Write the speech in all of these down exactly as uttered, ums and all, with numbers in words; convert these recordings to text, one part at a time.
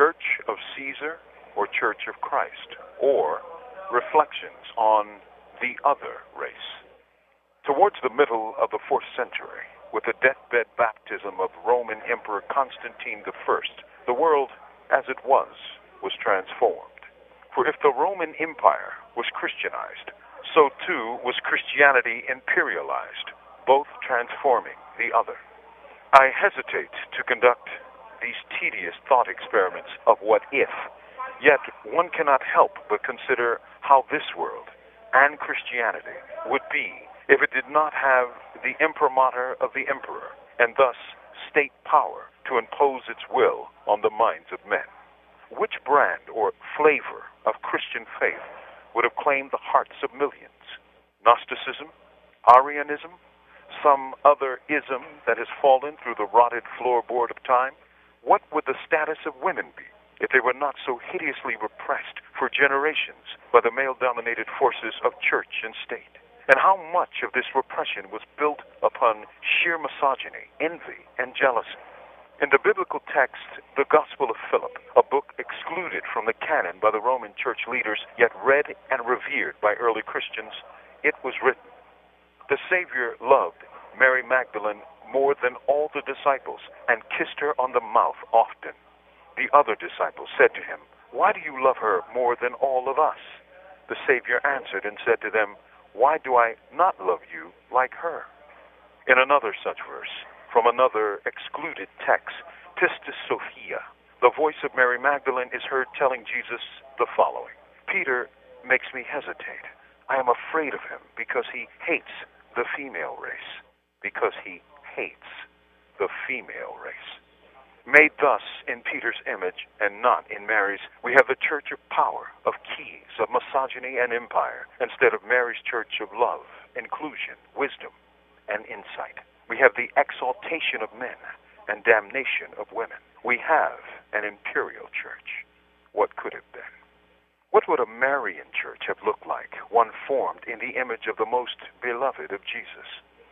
Church of Caesar or Church of Christ, or Reflections on the Other Race. Towards the middle of the fourth century, with the deathbed baptism of Roman Emperor Constantine the First, the world as it was was transformed. For if the Roman Empire was Christianized, so too was Christianity imperialized, both transforming the other. I hesitate to conduct these tedious thought experiments of what if, yet one cannot help but consider how this world and Christianity would be if it did not have the imprimatur of the emperor, and thus state power to impose its will on the minds of men. Which brand or flavor of Christian faith would have claimed the hearts of millions? Gnosticism? Arianism? Some other ism that has fallen through the rotted floorboard of time? What would the status of women be if they were not so hideously repressed for generations by the male-dominated forces of church and state? And how much of this repression was built upon sheer misogyny, envy, and jealousy? In the biblical text, the Gospel of Philip, a book excluded from the canon by the Roman church leaders, yet read and revered by early Christians, it was written, "The Savior loved Mary Magdalene more than all the disciples, and kissed her on the mouth often. The other disciples said to him, 'Why do you love her more than all of us?' The Savior answered and said to them, 'Why do I not love you like her?'" In another such verse, from another excluded text, Pistis Sophia, the voice of Mary Magdalene is heard telling Jesus the following: "Peter makes me hesitate. I am afraid of him because he hates the female race." Because he hates the female race. Made thus in Peter's image and not in Mary's, we have the church of power, of keys, of misogyny and empire, instead of Mary's church of love, inclusion, wisdom, and insight. We have the exaltation of men and damnation of women. We have an imperial church. What could have been? What would a Marian church have looked like, one formed in the image of the most beloved of Jesus?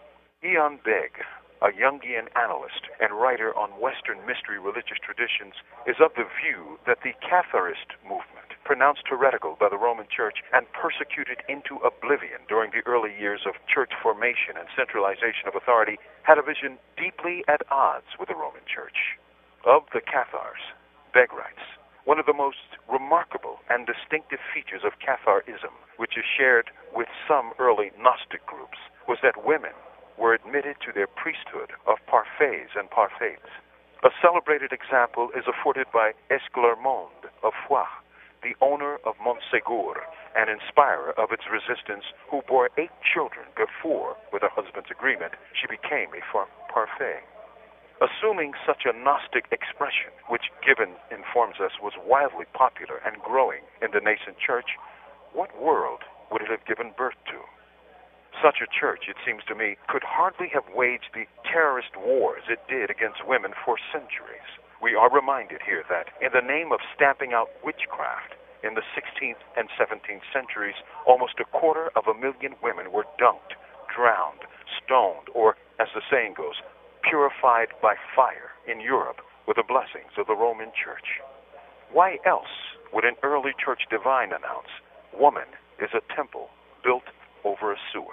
Ian Begg, a Jungian analyst and writer on Western mystery religious traditions, is of the view that the Catharist movement, pronounced heretical by the Roman Church and persecuted into oblivion during the early years of church formation and centralization of authority, had a vision deeply at odds with the Roman Church. Of the Cathars, Begg writes, "One of the most remarkable and distinctive features of Catharism, which is shared with some early Gnostic groups, was that women were admitted to their priesthood of parfaits and parfaites. A celebrated example is afforded by Esclarmonde of Foix, the owner of Montségur, and inspirer of its resistance, who bore eight children before, with her husband's agreement, she became a far- parfait. Assuming such a Gnostic expression, which Gibbon informs us was wildly popular and growing in the nascent church, what world would it have given birth to? Such a church, it seems to me, could hardly have waged the terrorist wars it did against women for centuries. We are reminded here that, in the name of stamping out witchcraft, in the sixteenth and seventeenth centuries, almost a quarter of a million women were dunked, drowned, stoned, or, as the saying goes, purified by fire in Europe with the blessings of the Roman Church. Why else would an early church divine announce, "Woman is a temple built over a sewer"?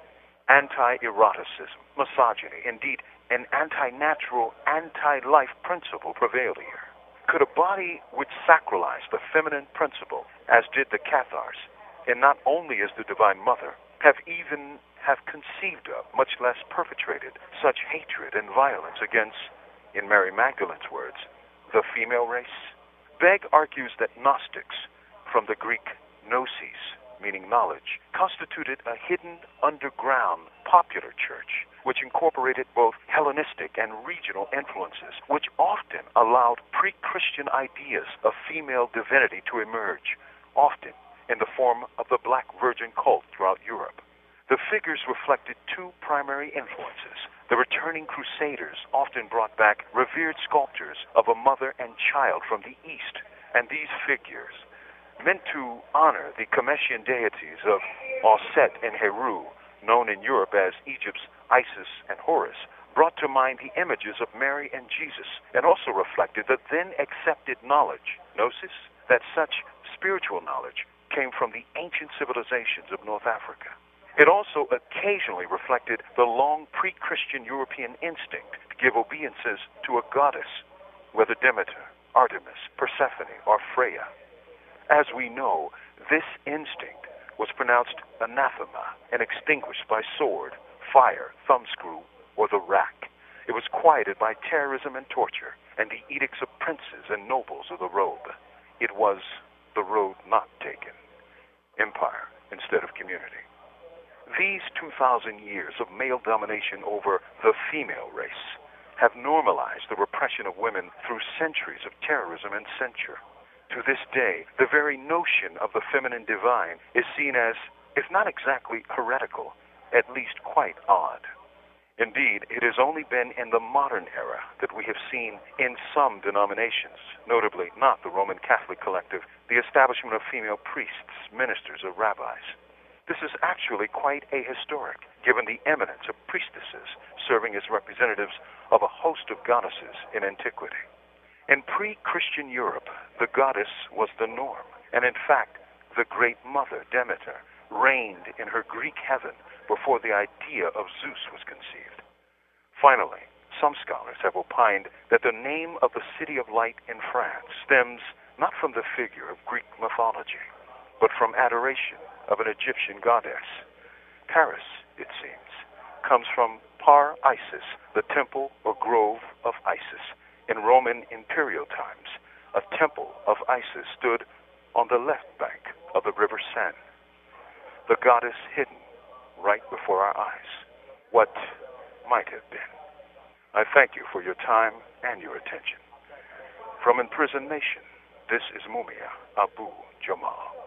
Anti-eroticism, misogyny, indeed an anti-natural, anti-life principle prevailed here. Could a body which sacralized the feminine principle, as did the Cathars, and not only as the Divine Mother, have even have conceived of, much less perpetrated, such hatred and violence against, in Mary Magdalene's words, the female race? Begg argues that Gnostics, from the Greek gnosis, meaning knowledge, constituted a hidden, underground, popular church, which incorporated both Hellenistic and regional influences, which often allowed pre-Christian ideas of female divinity to emerge, often in the form of the Black Virgin cult throughout Europe. The figures reflected two primary influences. The returning crusaders often brought back revered sculptures of a mother and child from the East, and these figures, meant to honor the Cometian deities of Auset and Heru, known in Europe as Egypt's Isis and Horus, brought to mind the images of Mary and Jesus, and also reflected the then accepted knowledge, gnosis, that such spiritual knowledge came from the ancient civilizations of North Africa. It also occasionally reflected the long pre-Christian European instinct to give obeisances to a goddess, whether Demeter, Artemis, Persephone, or Freya. As we know, this instinct was pronounced anathema and extinguished by sword, fire, thumbscrew, or the rack. It was quieted by terrorism and torture and the edicts of princes and nobles of the robe. It was the road not taken, empire instead of community. These two thousand years of male domination over the female race have normalized the repression of women through centuries of terrorism and censure. To this day, the very notion of the feminine divine is seen as, if not exactly heretical, at least quite odd. Indeed, it has only been in the modern era that we have seen in some denominations, notably not the Roman Catholic collective, the establishment of female priests, ministers, or rabbis. This is actually quite ahistoric, given the eminence of priestesses serving as representatives of a host of goddesses in antiquity. In pre-Christian Europe, the goddess was the norm, and in fact, the great mother, Demeter, reigned in her Greek heaven before the idea of Zeus was conceived. Finally, some scholars have opined that the name of the City of Light in France stems not from the figure of Greek mythology, but from adoration of an Egyptian goddess. Paris, it seems, comes from Par Isis, the temple or grove of Isis. In Roman imperial times, a temple of Isis stood on the left bank of the river Seine, the goddess hidden right before our eyes. What might have been. I thank you for your time and your attention. From Imprisoned Nation, this is Mumia Abu Jamal.